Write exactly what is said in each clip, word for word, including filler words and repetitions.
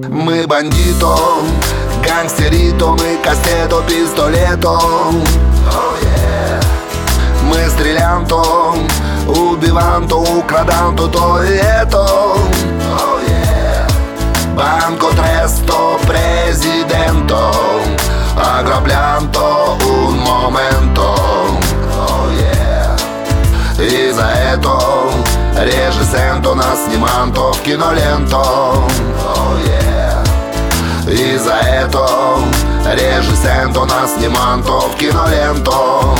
Мы бандито, гангстерито, мы кастето, пистолето. Oh, yeah. Мы стрелянто, убиванто, украданто, то и это. Oh, yeah. Банко тресто, президенто, ограблянто, un momento. Oh, yeah. И за это режиссенто нас сниманто в киноленту. Oh, yeah. И за это режиссенто нас сниманто в киноленту.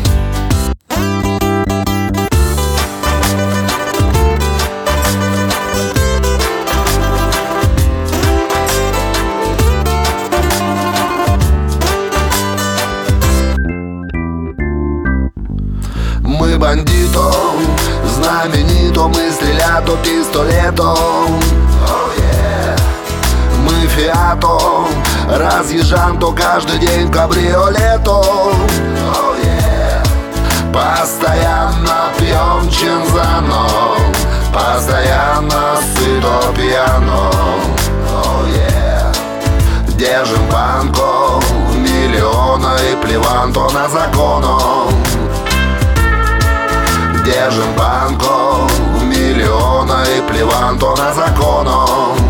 Мы бандито, знаменито, мы стрелято, пистолето. Oh, yeah. Мы фиато, разъезжанто, каждый день в кабриолето. Oh, yeah. Постоянно пьем чинзано, постоянно сыто пьяно. Oh, yeah. Держим банку, миллиона и плеванто на закону. Держим банку, миллиона и плеванто на закону.